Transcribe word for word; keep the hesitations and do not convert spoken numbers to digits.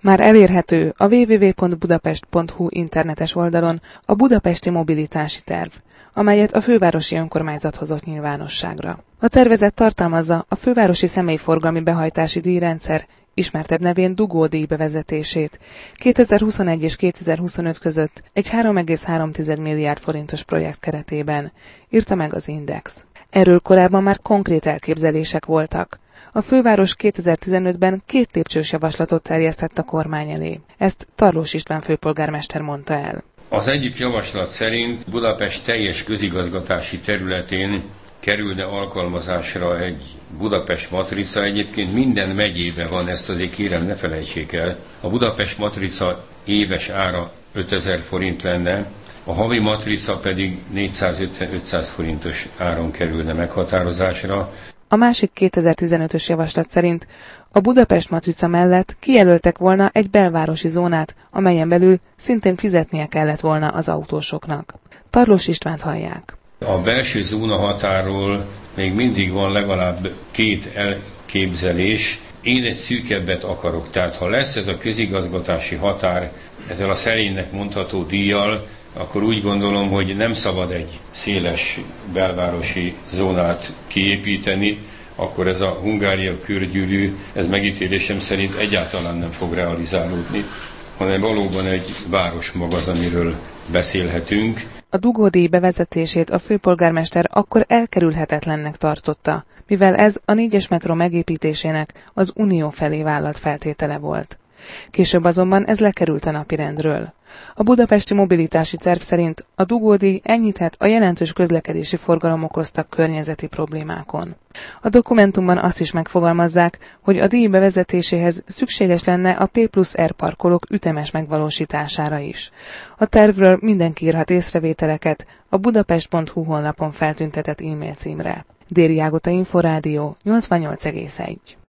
Már elérhető a double-u double-u double-u pont budapest pont hu internetes oldalon a budapesti mobilitási terv, amelyet a fővárosi önkormányzat hozott nyilvánosságra. A tervezet tartalmazza a fővárosi személyforgalmi behajtási díjrendszer, ismertebb nevén dugódíj bevezetését, kétezer-huszonegy és kétezer-huszonöt között egy három egész három milliárd forintos projekt keretében, írta meg az Index. Erről korábban már konkrét elképzelések voltak. A főváros kétezer-tizenötben két lépcsős javaslatot terjesztett a kormány elé. Ezt Tarlós István főpolgármester mondta el. Az egyik javaslat szerint Budapest teljes közigazgatási területén kerülne alkalmazásra egy Budapest matrica. Egyébként minden megyében van, ezt azért kérem ne felejtsék el. A Budapest matrica éves ára ötezer forint lenne, a havi matrica pedig négyszázötven-ötszáz forintos áron kerülne meghatározásra. A másik kétezer-tizenötös javaslat szerint a Budapest matrica mellett kijelöltek volna egy belvárosi zónát, amelyen belül szintén fizetnie kellett volna az autósoknak. Tarlós Istvánt hallják. A belső zóna határól még mindig van legalább két elképzelés. Én egy szűkebbet akarok, tehát ha lesz ez a közigazgatási határ ezzel a szerénynek mondható díjjal, akkor úgy gondolom, hogy nem szabad egy széles belvárosi zónát kiépíteni, akkor ez a Hungária körgyűrű, ez megítélésem szerint egyáltalán nem fog realizálódni, hanem valóban egy városmag az, amiről beszélhetünk. A dugódíj bevezetését a főpolgármester akkor elkerülhetetlennek tartotta, mivel ez a négyes metró megépítésének az Unió felé vállalt feltétele volt. Később azonban ez lekerült a napirendről. A budapesti mobilitási terv szerint a dugódíj enyhíthet a jelentős közlekedési forgalom okozta környezeti problémákon. A dokumentumban azt is megfogalmazzák, hogy a díj bevezetéséhez szükséges lenne a P plusz R parkolók ütemes megvalósítására is. A tervről mindenki írhat észrevételeket a budapest pont hu honlapon feltüntetett e-mail címre. Déri Ágota Inforádió nyolcvannyolc egész egy.